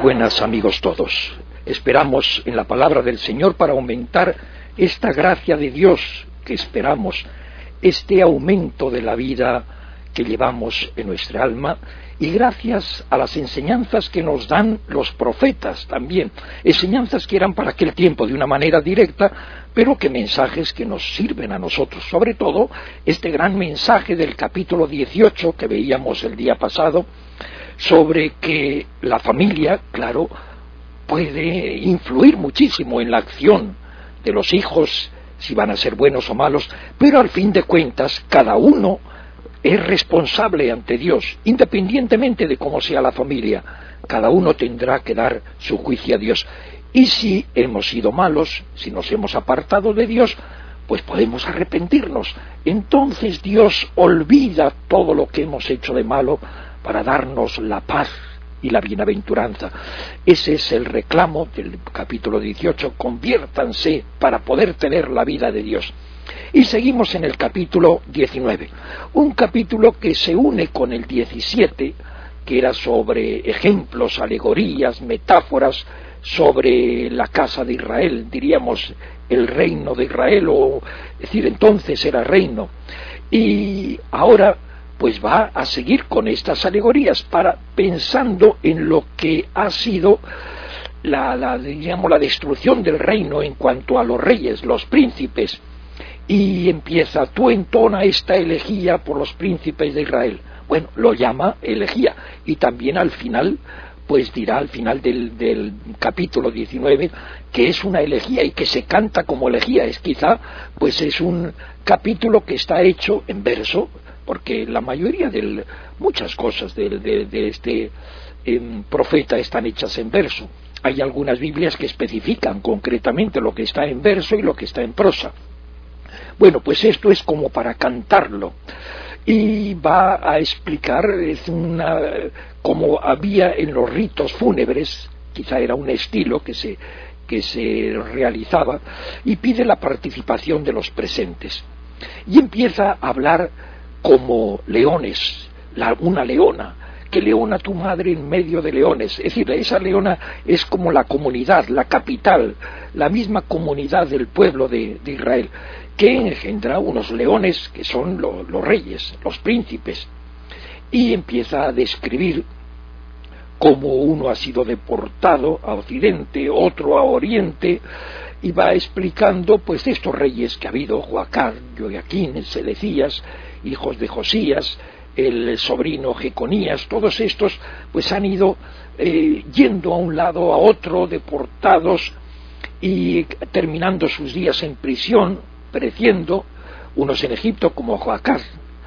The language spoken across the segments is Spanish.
buenas, amigos todos. Esperamos en la palabra del Señor para aumentar esta gracia de Dios que esperamos, este aumento de la vida que llevamos en nuestra alma, y gracias a las enseñanzas que nos dan los profetas también, enseñanzas que eran para aquel tiempo de una manera directa, pero que mensajes que nos sirven a nosotros, sobre todo este gran mensaje del capítulo 18 que veíamos el día pasado, sobre que la familia, claro, puede influir muchísimo en la acción de los hijos, si van a ser buenos o malos, pero al fin de cuentas cada uno es responsable ante Dios, independientemente de cómo sea la familia. Cada uno tendrá que dar su juicio a Dios. Y si hemos sido malos, si nos hemos apartado de Dios, pues podemos arrepentirnos. Entonces Dios olvida todo lo que hemos hecho de malo para darnos la paz y la bienaventuranza. Ese es el reclamo del capítulo 18, conviértanse para poder tener la vida de Dios. Y seguimos en el capítulo 19, un capítulo que se une con el 17, que era sobre ejemplos, alegorías, metáforas, sobre la casa de Israel, diríamos el reino de Israel, es decir, entonces era reino. Y ahora pues va a seguir con estas alegorías, pensando en lo que ha sido la destrucción del reino en cuanto a los reyes, los príncipes, y empieza: tú entona esta elegía por los príncipes de Israel. Bueno, lo llama elegía, y también al final, pues dirá al final del capítulo 19 que es una elegía y que se canta como elegía. Es quizá, pues es un capítulo que está hecho en verso, porque la mayoría de muchas cosas de este profeta están hechas en verso. Hay algunas Biblias que especifican concretamente lo que está en verso y lo que está en prosa. Bueno, pues esto es como para cantarlo. Y va a explicar, como había en los ritos fúnebres, quizá era un estilo que se realizaba, y pide la participación de los presentes. Y empieza a hablar como leones, una leona, que leona tu madre en medio de leones. Es decir, esa leona es como la comunidad, la capital, la misma comunidad del pueblo de Israel, que engendra unos leones que son los reyes, los príncipes. Y empieza a describir cómo uno ha sido deportado a Occidente, otro a Oriente, y va explicando pues estos reyes que ha habido: Joacán, Joaquín, Sedecías, hijos de Josías, el sobrino Jeconías. Todos estos pues han ido yendo a un lado a otro, deportados, y terminando sus días en prisión, pereciendo, unos en Egipto como Joacán,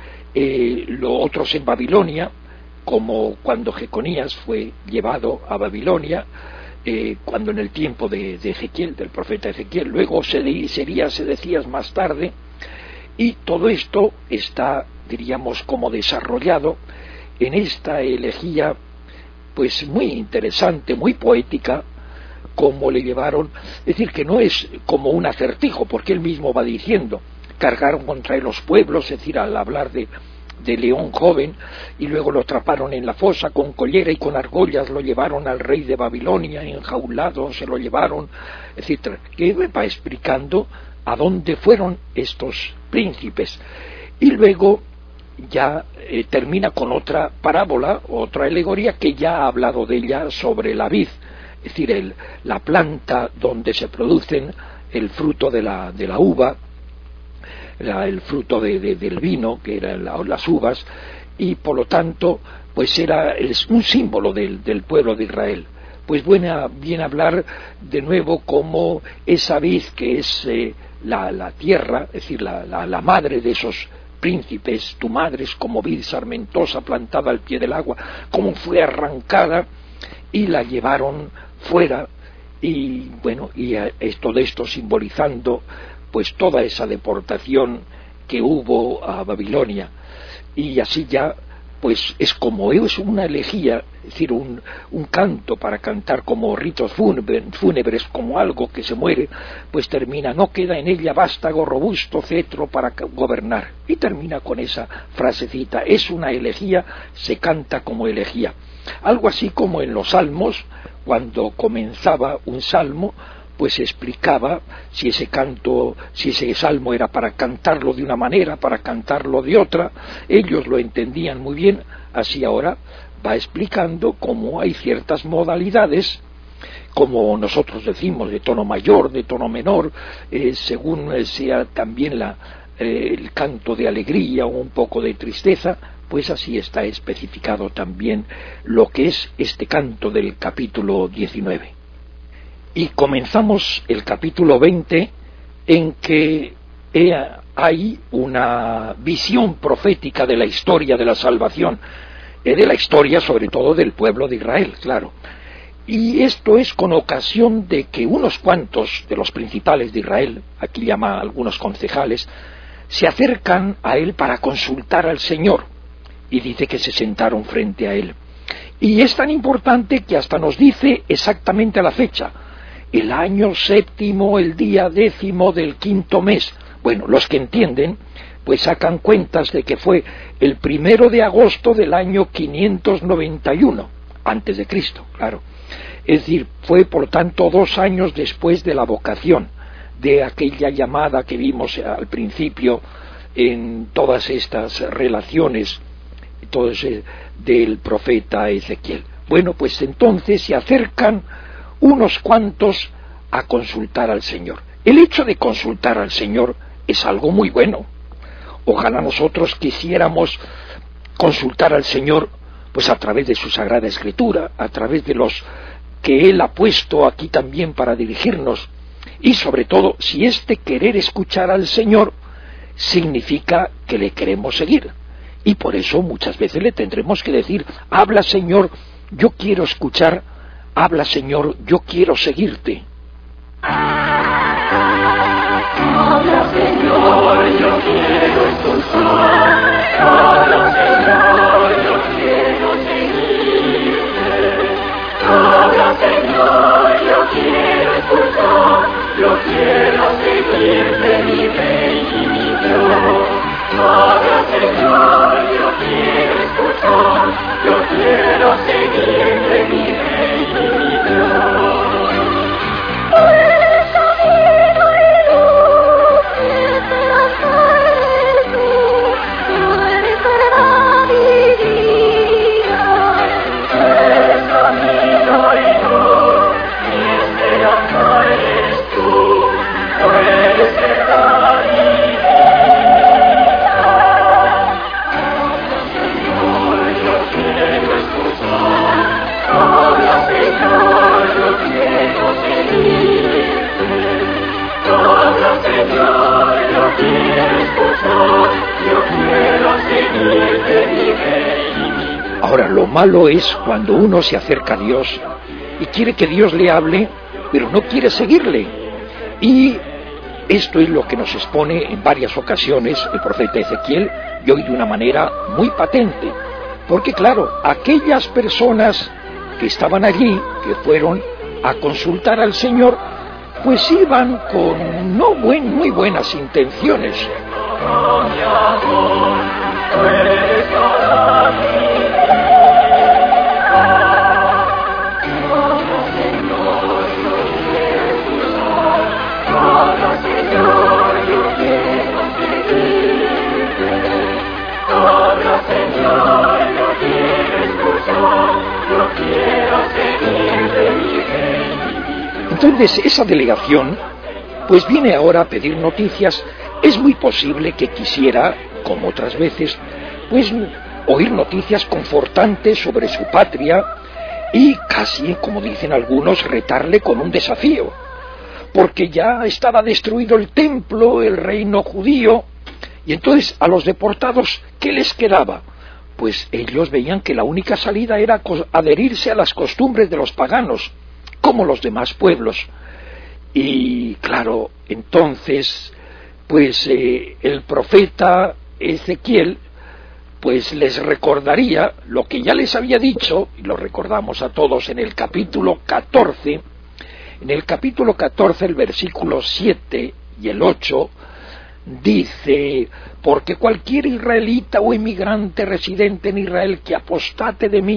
otros en Babilonia, como cuando Jeconías fue llevado a Babilonia, cuando en el tiempo de Ezequiel, del profeta Ezequiel. Luego sería Sedecías más tarde. Y todo esto está, diríamos, como desarrollado en esta elegía, pues muy interesante, muy poética, como le llevaron. Es decir, que no es como un acertijo, porque él mismo va diciendo: cargaron contra él los pueblos, es decir, al hablar de león joven, y luego lo atraparon en la fosa con collera y con argollas, lo llevaron al rey de Babilonia, enjaulado se lo llevaron, etcétera. Que va explicando a dónde fueron estos príncipes. Y luego ya termina con otra parábola, otra alegoría, que ya ha hablado de ella, sobre la vid, es decir, la planta donde se producen el fruto de la uva, el fruto del vino, que eran las uvas, y por lo tanto pues es un símbolo del pueblo de Israel. Pues viene a hablar de nuevo como esa vid que es la tierra, es decir, la madre de esos príncipes. Tu madre es como vid sarmentosa plantada al pie del agua, como fue arrancada y la llevaron fuera. Y bueno, y todo esto simbolizando pues toda esa deportación que hubo a Babilonia. Y así ya pues es una elegía, es decir, un canto para cantar como ritos fúnebres, como algo que se muere, pues termina: no queda en ella vástago robusto cetro para gobernar. Y termina con esa frasecita: es una elegía, se canta como elegía. Algo así como en los Salmos, cuando comenzaba un salmo, pues explicaba si ese salmo era para cantarlo de una manera, para cantarlo de otra. Ellos lo entendían muy bien. Así ahora va explicando cómo hay ciertas modalidades, como nosotros decimos, de tono mayor, de tono menor, según sea también el canto de alegría o un poco de tristeza. Pues así está especificado también lo que es este canto del capítulo 19. Y comenzamos el capítulo 20 en que hay una visión profética de la historia de la salvación, de la historia sobre todo del pueblo de Israel, claro. Y esto es con ocasión de que unos cuantos de los principales de Israel, aquí llama a algunos concejales, se acercan a él para consultar al Señor. Y dice que se sentaron frente a él. Y es tan importante que hasta nos dice exactamente la fecha. El año 7º, el día 10º del 5º mes. Bueno, los que entienden, pues sacan cuentas de que fue el 1 de agosto del año 591, antes de Cristo, claro. Es decir, fue por tanto 2 años después de la vocación, de aquella llamada que vimos al principio en todas estas relaciones del profeta Ezequiel. Bueno, pues entonces se acercan unos cuantos a consultar al Señor. El hecho de consultar al Señor es algo muy bueno. Ojalá nosotros quisiéramos consultar al Señor pues a través de su Sagrada Escritura, a través de los que Él ha puesto aquí también para dirigirnos, y sobre todo si este querer escuchar al Señor significa que le queremos seguir. Y por eso muchas veces le tendremos que decir: habla, Señor, yo quiero escuchar; habla, Señor, yo quiero seguirte. Habla, Señor, yo quiero escuchar; habla, Señor, yo quiero seguirte; habla, Señor, yo quiero escuchar; yo quiero seguirte, mi Rey y mi Dios. Habla, Señor, yo quiero escuchar; yo quiero seguirte, mi Rey y mi Dios. Tú eres camino y luz, esperanza eres tú, tú eres verdad y vida. Eres camino y luz, mi esperanza eres tú, tú eres verdad y vida. Ahora, lo malo es cuando uno se acerca a Dios y quiere que Dios le hable, pero no quiere seguirle. Y esto es lo que nos expone en varias ocasiones el profeta Ezequiel, y hoy de una manera muy patente. Porque claro, aquellas personas que estaban allí, que fueron a consultar al Señor, pues iban con muy buenas intenciones. Entonces esa delegación pues viene ahora a pedir noticias. Es muy posible que quisiera, como otras veces, pues oír noticias confortantes sobre su patria y casi, como dicen algunos, retarle con un desafío, porque ya estaba destruido el templo, el reino judío, y entonces a los deportados, ¿qué les quedaba? Pues ellos veían que la única salida era adherirse a las costumbres de los paganos, como los demás pueblos. Y claro, entonces, pues el profeta Ezequiel, pues les recordaría lo que ya les había dicho, y lo recordamos a todos en el capítulo 14, en el capítulo 14, el versículo 7 y el 8, dice: porque cualquier israelita o inmigrante residente en Israel que apostate de mí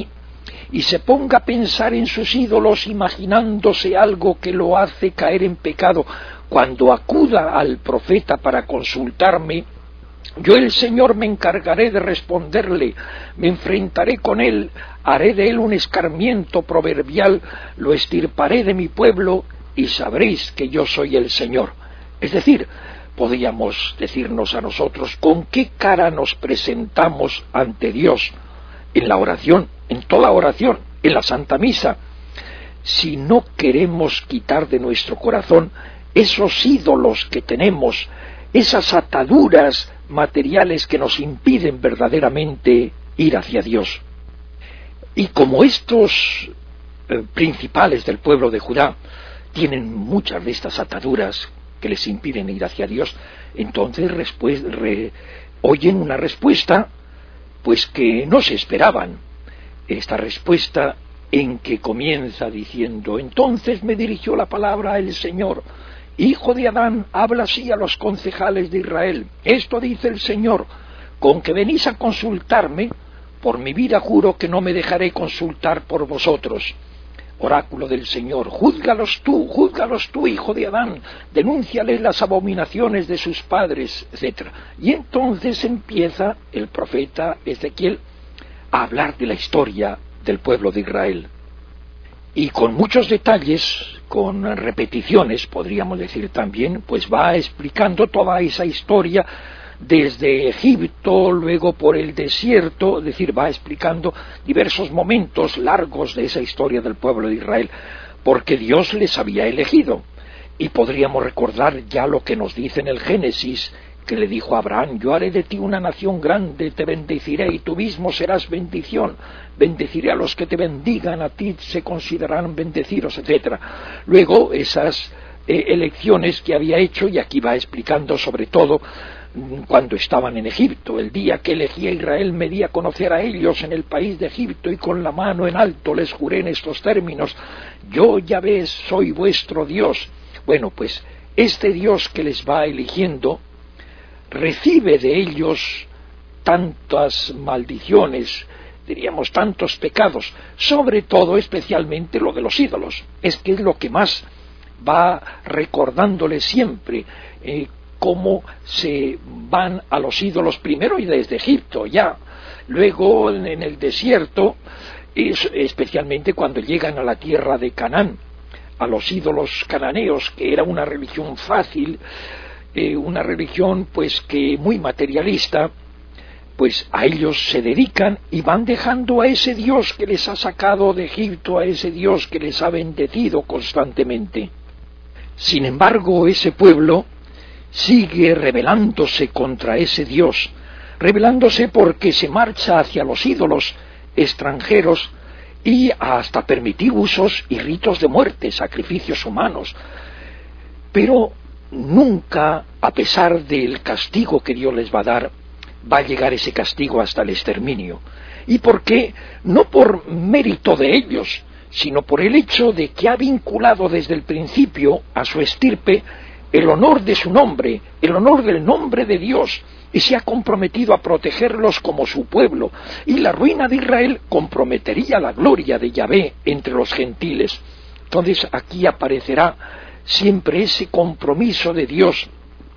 y se ponga a pensar en sus ídolos imaginándose algo que lo hace caer en pecado, cuando acuda al profeta para consultarme, yo el Señor me encargaré de responderle, me enfrentaré con él, haré de él un escarmiento proverbial, lo extirparé de mi pueblo y sabréis que yo soy el Señor. Es decir, podríamos decirnos a nosotros con qué cara nos presentamos ante Dios en la oración, en toda oración, en la Santa Misa, si no queremos quitar de nuestro corazón esos ídolos que tenemos, esas ataduras materiales que nos impiden verdaderamente ir hacia Dios. Y como estos principales del pueblo de Judá tienen muchas de estas ataduras que les impiden ir hacia Dios, entonces oyen una respuesta pues que no se esperaban. Esta respuesta en que comienza diciendo: entonces me dirigió la palabra el Señor, hijo de Adán, habla así a los concejales de Israel. Esto dice el Señor: con que venís a consultarme, por mi vida juro que no me dejaré consultar por vosotros. Oráculo del Señor: júzgalos tú, hijo de Adán, denúnciales las abominaciones de sus padres, etc. Y entonces empieza el profeta Ezequiel a hablar de la historia del pueblo de Israel. Y con muchos detalles, con repeticiones, podríamos decir también, pues va explicando toda esa historia desde Egipto, luego por el desierto, es decir, va explicando diversos momentos largos de esa historia del pueblo de Israel, porque Dios les había elegido. Y podríamos recordar ya lo que nos dice en el Génesis, que le dijo a Abraham: yo haré de ti una nación grande, te bendeciré y tú mismo serás bendición, bendeciré a los que te bendigan, a ti se considerarán bendecidos, etc. Luego esas elecciones que había hecho, y aquí va explicando sobre todo cuando estaban en Egipto: el día que elegí a Israel me di a conocer a ellos en el país de Egipto, y con la mano en alto les juré en estos términos: yo, Yahvé, soy vuestro Dios. Bueno, pues este Dios que les va eligiendo recibe de ellos tantas maldiciones, diríamos tantos pecados, sobre todo especialmente lo de los ídolos. Es que es lo que más va recordándole siempre, cómo se van a los ídolos primero y desde Egipto ya, luego en el desierto, especialmente cuando llegan a la tierra de Canaán, a los ídolos cananeos, que era una religión fácil, una religión pues que muy materialista, pues a ellos se dedican y van dejando a ese Dios que les ha sacado de Egipto, a ese Dios que les ha bendecido constantemente. Sin embargo, ese pueblo sigue rebelándose contra ese Dios, rebelándose porque se marcha hacia los ídolos extranjeros y hasta permitir usos y ritos de muerte, sacrificios humanos. Pero nunca, a pesar del castigo que Dios les va a dar, va a llegar ese castigo hasta el exterminio. ¿Y por qué? No por mérito de ellos, sino por el hecho de que ha vinculado desde el principio a su estirpe el honor de su nombre, el honor del nombre de Dios, y se ha comprometido a protegerlos como su pueblo, y la ruina de Israel comprometería la gloria de Yahvé entre los gentiles. Entonces aquí aparecerá siempre ese compromiso de Dios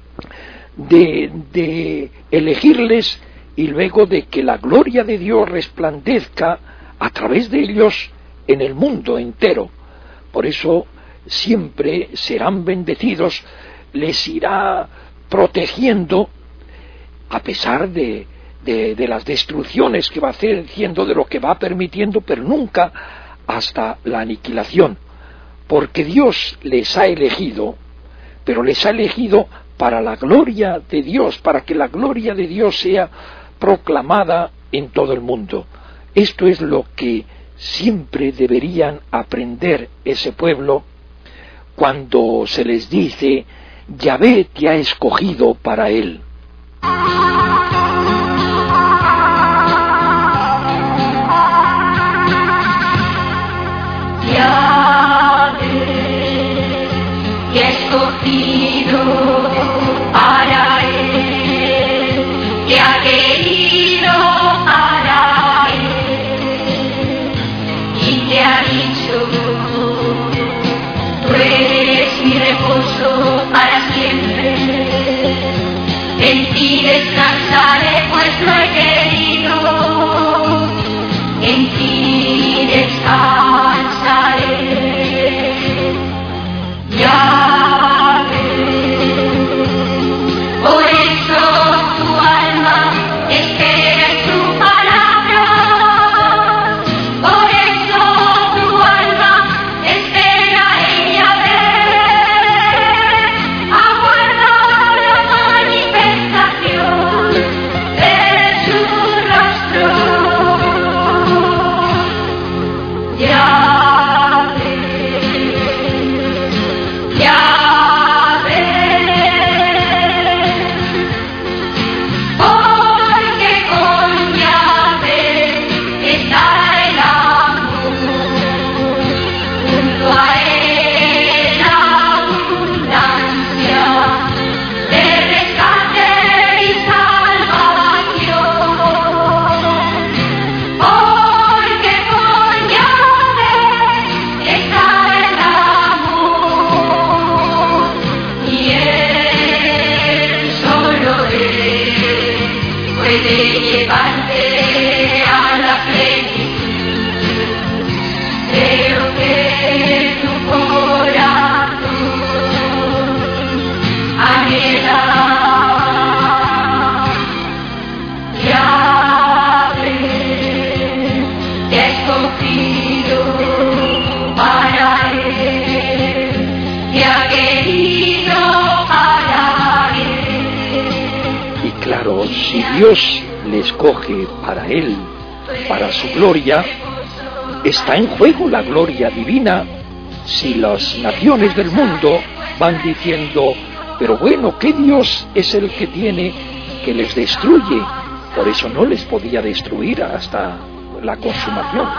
de elegirles, y luego de que la gloria de Dios resplandezca a través de ellos en el mundo entero. Por eso siempre serán bendecidos, les irá protegiendo a pesar de las destrucciones que va haciendo, de lo que va permitiendo, pero nunca hasta la aniquilación, porque Dios les ha elegido, pero les ha elegido para la gloria de Dios, para que la gloria de Dios sea proclamada en todo el mundo. Esto es lo que siempre deberían aprender ese pueblo cuando se les dice: Yahvé te ha escogido para él. Te ha escogido para él, te ha querido para él. descansaré, pues lo he querido, en ti descansaré. Ya ves, por eso tu alma espera en tu palabra, por eso tu alma espera en Yahvé, aguarda la manifestación de su rostro. Ya si Dios le escoge para Él, para su gloria, está en juego la gloria divina. Si las naciones del mundo van diciendo, pero bueno, ¿qué Dios es el que tiene que les destruye? Por eso no les podía destruir hasta la consumación.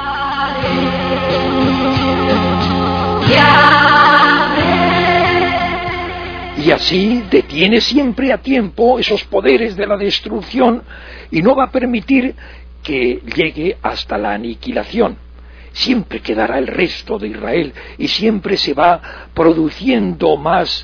Y así detiene siempre a tiempo esos poderes de la destrucción y no va a permitir que llegue hasta la aniquilación. Siempre quedará el resto de Israel y siempre se va produciendo más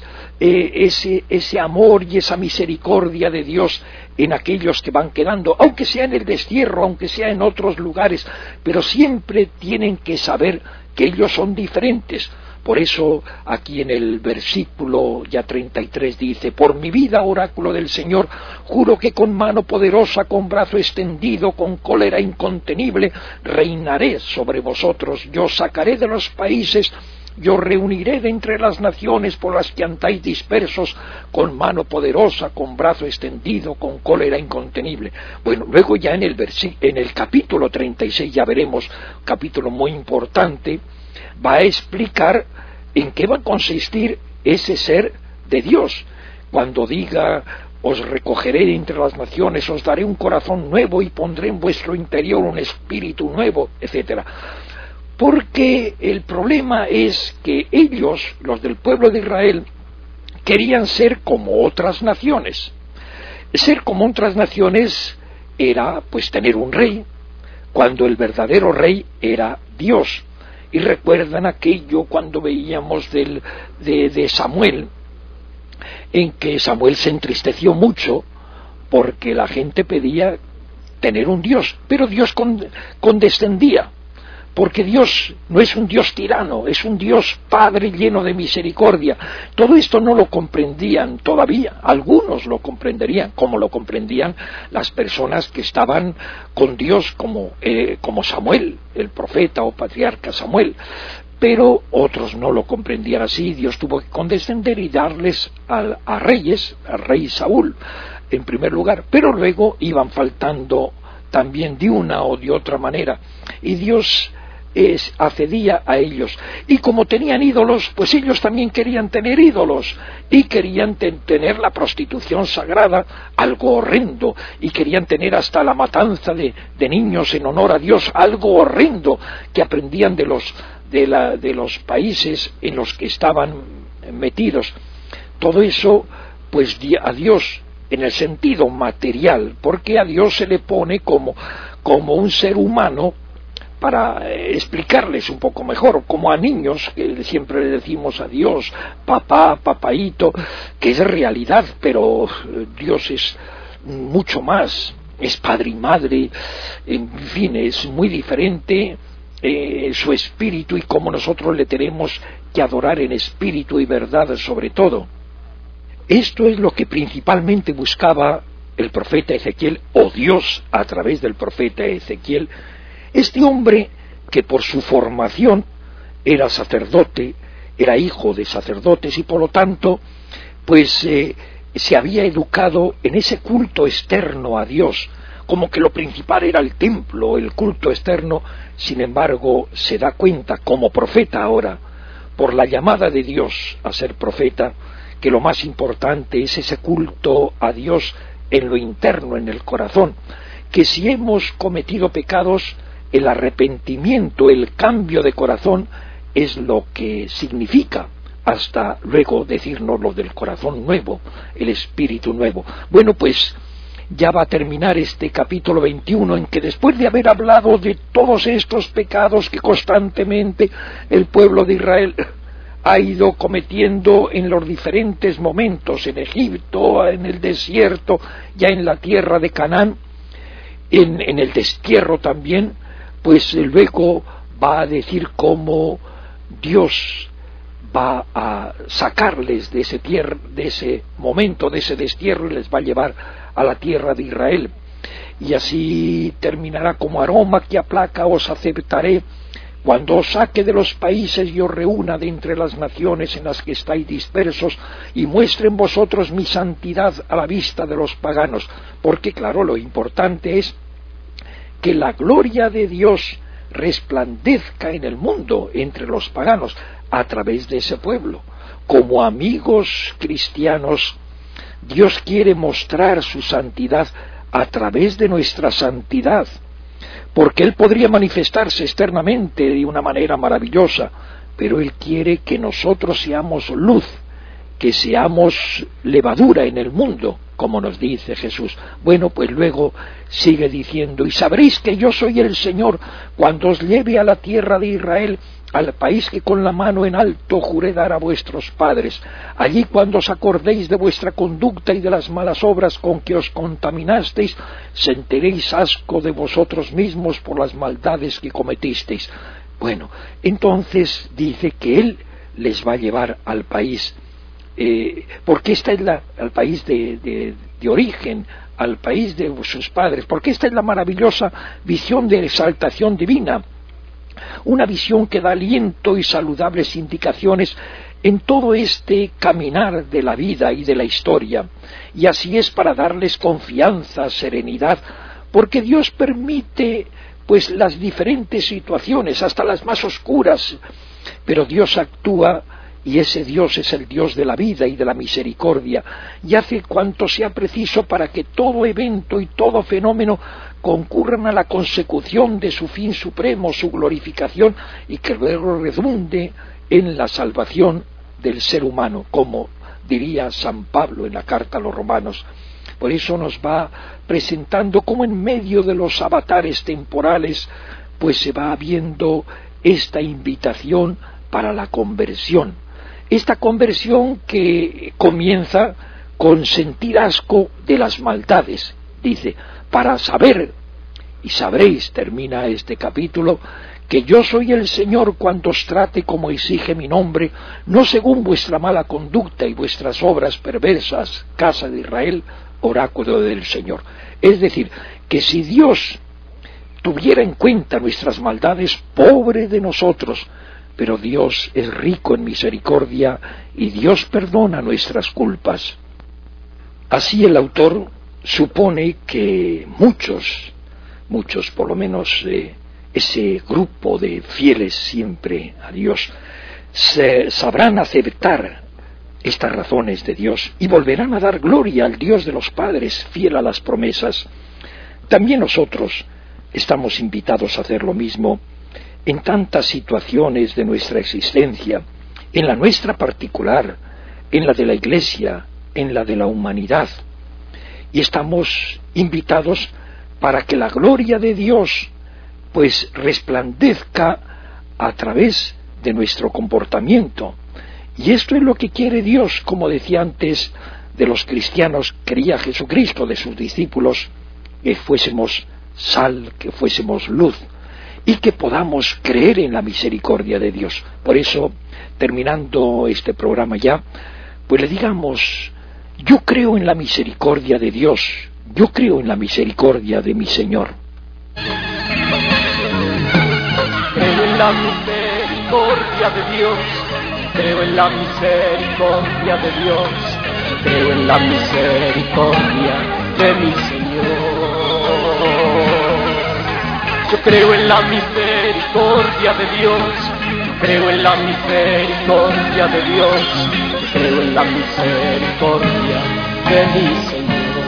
ese amor y esa misericordia de Dios en aquellos que van quedando, aunque sea en el destierro, aunque sea en otros lugares, pero siempre tienen que saber que ellos son diferentes. Por eso aquí en el versículo ya 33 dice, por mi vida, oráculo del Señor, juro que con mano poderosa, con brazo extendido, con cólera incontenible, reinaré sobre vosotros. Yo sacaré de los países, yo reuniré de entre las naciones por las que andáis dispersos, con mano poderosa, con brazo extendido, con cólera incontenible. Bueno, luego ya en el capítulo 36 ya veremos, capítulo muy importante, va a explicar en qué va a consistir ese ser de Dios. Cuando diga, os recogeré de entre las naciones, os daré un corazón nuevo y pondré en vuestro interior un espíritu nuevo, etcétera. Porque el problema es que ellos, los del pueblo de Israel, querían ser como otras naciones. Ser como otras naciones era pues tener un rey, cuando el verdadero rey era Dios. Y recuerdan aquello cuando veíamos de Samuel, en que Samuel se entristeció mucho porque la gente pedía tener un Dios, pero Dios condescendía, porque Dios no es un Dios tirano, es un Dios Padre lleno de misericordia. Todo esto no lo comprendían todavía, algunos lo comprenderían, como lo comprendían las personas que estaban con Dios como Samuel, el profeta o patriarca Samuel, pero otros no lo comprendían así. Dios tuvo que condescender y darles a reyes, al rey Saúl en primer lugar, pero luego iban faltando también de una o de otra manera, y Dios accedía a ellos. Y como tenían ídolos, pues ellos también querían tener ídolos, y querían tener la prostitución sagrada, algo horrendo, y querían tener hasta la matanza de niños en honor a Dios, algo horrendo, que aprendían de los países en los que estaban metidos. Todo eso, pues a Dios, en el sentido material, porque a Dios se le pone como un ser humano, para explicarles un poco mejor, como a niños, que siempre le decimos a Dios, papá, papaíto, que es realidad, pero Dios es mucho más, es padre y madre, en fin, es muy diferente su espíritu y cómo nosotros le tenemos que adorar en espíritu y verdad sobre todo. Esto es lo que principalmente buscaba el profeta Ezequiel, o Dios a través del profeta Ezequiel, este hombre que por su formación era sacerdote, era hijo de sacerdotes y por lo tanto pues se había educado en ese culto externo a Dios, como que lo principal era el templo, el culto externo. Sin embargo, se da cuenta como profeta ahora, por la llamada de Dios a ser profeta, que lo más importante es ese culto a Dios en lo interno, en el corazón, que si hemos cometido pecados, el arrepentimiento, el cambio de corazón es lo que significa hasta luego decirnos lo del corazón nuevo, el espíritu nuevo. Bueno, pues ya va a terminar este capítulo 21 en que después de haber hablado de todos estos pecados que constantemente el pueblo de Israel ha ido cometiendo en los diferentes momentos, en Egipto, en el desierto, ya en la tierra de Canaán, en el destierro también, pues luego va a decir cómo Dios va a sacarles de ese momento, de ese destierro, y les va a llevar a la tierra de Israel. Y así terminará: como aroma que aplaca os aceptaré, cuando os saque de los países y os reúna de entre las naciones en las que estáis dispersos, y muestre en vosotros mi santidad a la vista de los paganos. Porque claro, lo importante es que la gloria de Dios resplandezca en el mundo, entre los paganos, a través de ese pueblo. Como amigos cristianos, Dios quiere mostrar su santidad a través de nuestra santidad, porque Él podría manifestarse externamente de una manera maravillosa, pero Él quiere que nosotros seamos luz, que seamos levadura en el mundo, como nos dice Jesús. Bueno, pues luego sigue diciendo: y sabréis que yo soy el Señor, cuando os lleve a la tierra de Israel, al país que con la mano en alto juré dar a vuestros padres. Allí, cuando os acordéis de vuestra conducta y de las malas obras con que os contaminasteis, sentiréis asco de vosotros mismos por las maldades que cometisteis. Bueno, entonces dice que Él les va a llevar al país, porque esta es al país de origen, al país de sus padres, porque esta es la maravillosa visión de exaltación divina, una visión que da aliento y saludables indicaciones en todo este caminar de la vida y de la historia, y así es para darles confianza, serenidad, porque Dios permite pues las diferentes situaciones, hasta las más oscuras, pero Dios actúa, y ese Dios es el Dios de la vida y de la misericordia, y hace cuanto sea preciso para que todo evento y todo fenómeno concurran a la consecución de su fin supremo, su glorificación, y que luego redunde en la salvación del ser humano, como diría San Pablo en la carta a los Romanos. Por eso nos va presentando cómo en medio de los avatares temporales pues se va viendo esta invitación para la conversión. Esta conversión que comienza con sentir asco de las maldades, dice, para saber, y sabréis, termina este capítulo, que yo soy el Señor cuando os trate como exige mi nombre, no según vuestra mala conducta y vuestras obras perversas, casa de Israel, oráculo del Señor. Es decir, que si Dios tuviera en cuenta nuestras maldades, pobre de nosotros, pero Dios es rico en misericordia y Dios perdona nuestras culpas. Así el autor supone que muchos, por lo menos ese grupo de fieles siempre a Dios, sabrán aceptar estas razones de Dios y volverán a dar gloria al Dios de los padres, fiel a las promesas. También nosotros estamos invitados a hacer lo mismo en tantas situaciones de nuestra existencia, en la nuestra particular, en la de la Iglesia, en la de la humanidad. Y estamos invitados para que la gloria de Dios pues resplandezca a través de nuestro comportamiento. Y esto es lo que quiere Dios, como decía antes, de los cristianos quería Jesucristo, de sus discípulos, que fuésemos sal, que fuésemos luz y que podamos creer en la misericordia de Dios. Por eso, terminando este programa ya, pues le digamos: yo creo en la misericordia de Dios, yo creo en la misericordia de mi Señor. Creo en la misericordia de Dios, creo en la misericordia de Dios, creo en la misericordia de mi Señor. Yo creo en la misericordia de Dios, creo en la misericordia de Dios, creo en la misericordia de mi Señor.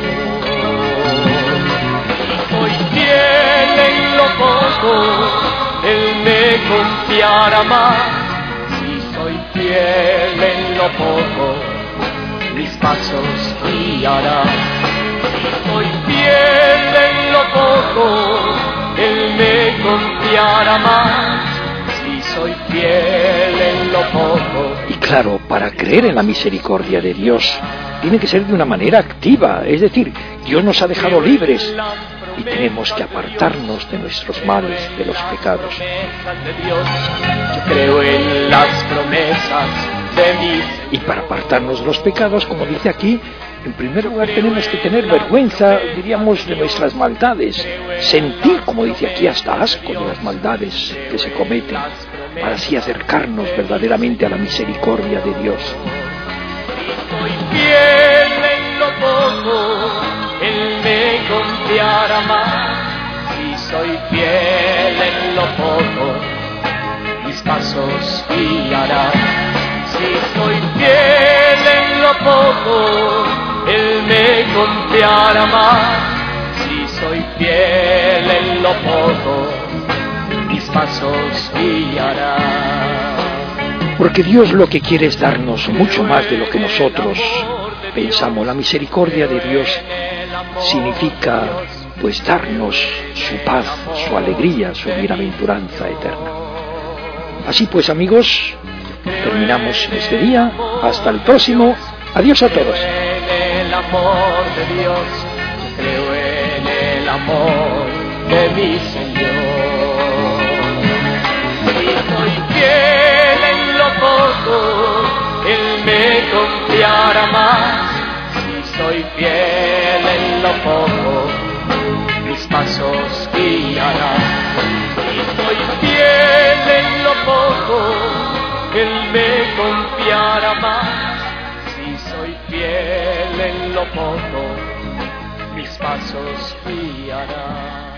Soy fiel en lo poco, Él me confiará más. Si soy fiel en lo poco, mis pasos guiará. Si soy fiel en lo poco, Él me confiará más. Si soy fiel en lo poco. Y claro, para creer en la misericordia de Dios tiene que ser de una manera activa, es decir, Dios nos ha dejado libres y tenemos que apartarnos de nuestros males, de los pecados. Yo creo en las promesas de mi. Y para apartarnos de los pecados, como dice aquí, en primer lugar tenemos que tener vergüenza, diríamos, de nuestras maldades, sentir, como dice aquí, hasta asco de las maldades que se cometen, para así acercarnos verdaderamente a la misericordia de Dios. Soy fiel en lo poco, Él me confiará más. Si soy fiel en lo poco, mis pasos guiará. Si soy fiel en lo poco, Él me confiará más. Si soy fiel en lo poco, mis pasos guiará. Porque Dios lo que quiere es darnos mucho más de lo que nosotros pensamos. La misericordia de Dios significa, pues, darnos su paz, su alegría, su bienaventuranza eterna. Así pues, amigos, terminamos este día. Hasta el próximo. Adiós a todos. En el amor de Dios, creo en el amor de mi Señor. Si soy fiel en lo poco, Él me confiará más. Si soy fiel en lo poco, mis pasos guiará. Si soy fiel en lo poco, Él me confiará más. Si soy fiel en lo poco, mis pasos guiará.